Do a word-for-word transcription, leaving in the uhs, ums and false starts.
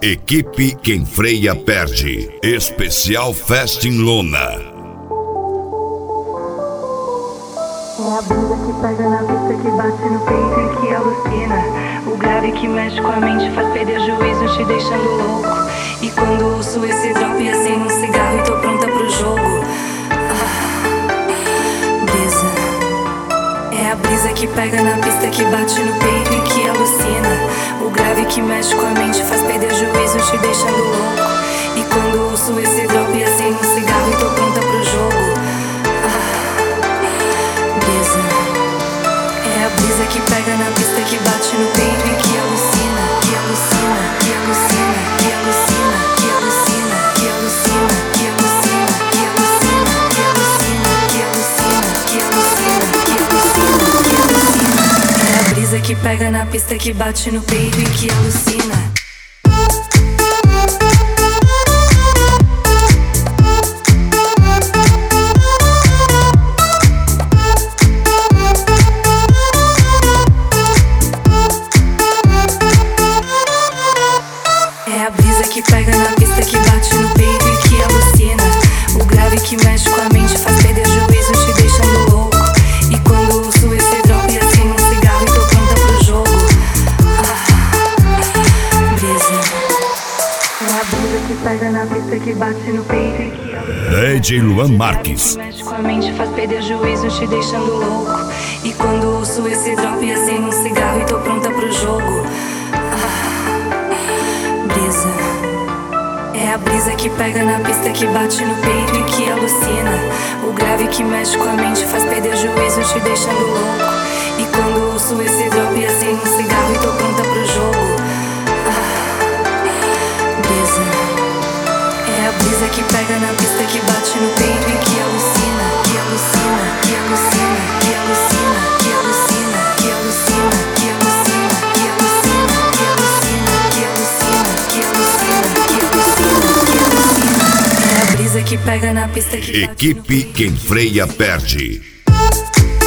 Equipe Quem Freia Perde. Especial Festa em Lona. É a brisa que pega na pista, que bate no peito e que alucina. O grave que mexe com a mente, faz perder juízo, te deixando louco. E quando ouço esse drop, acendo um cigarro e tô pronta pro jogo. Ah, brisa. É a brisa que pega na pista, que bate no peito e que alucina. O grave que mexe com a mente, faz perder juízo, te deixando louco. E quando ouço esse drop, acendo um cigarro e tô pronta pro jogo. É a brisa que pega na pista, que bate no peito e que alucina, que alucina, que alucina, que alucina, que alucina, que alucina, que alucina, que alucina, que alucina, que alucina, que alucina, que alucina, que alucina. É a brisa que pega na pista, que bate no peito e que alucina. Que pega na pista, que bate no peito e que alucina. O grave que mexe com a mente, faz perder juízo, te deixando louco. E quando ouço esse drop, acendo um cigarro e tô pronta pro jogo. Ah, brisa. É a brisa que pega na pista, que bate no peito e que alucina. D J Luan Marques. O grave que mexe com a mente, faz perder juízo, te deixando louco. E quando ouço esse drop, acendo um cigarro e tô pronta pro jogo. Brisa. É a brisa que pega na pista, que bate no peito e que alucina. O grave que mexe com a mente, faz perder juízo, te deixando louco. E quando ouço esse drop, acendo um cigarro e tô pronta pro jogo. Ah, brisa. É a brisa que pega na pista, que bate no peito e que alucina, que alucina, que alucina, que alucina, que alucina, que alucina, que alucina, que alucina, que alucina, que alucina, que alucina, que alucina, que alucina. É a brisa que pega na pista, que bate no Equipe peito. Quem Freia Perde.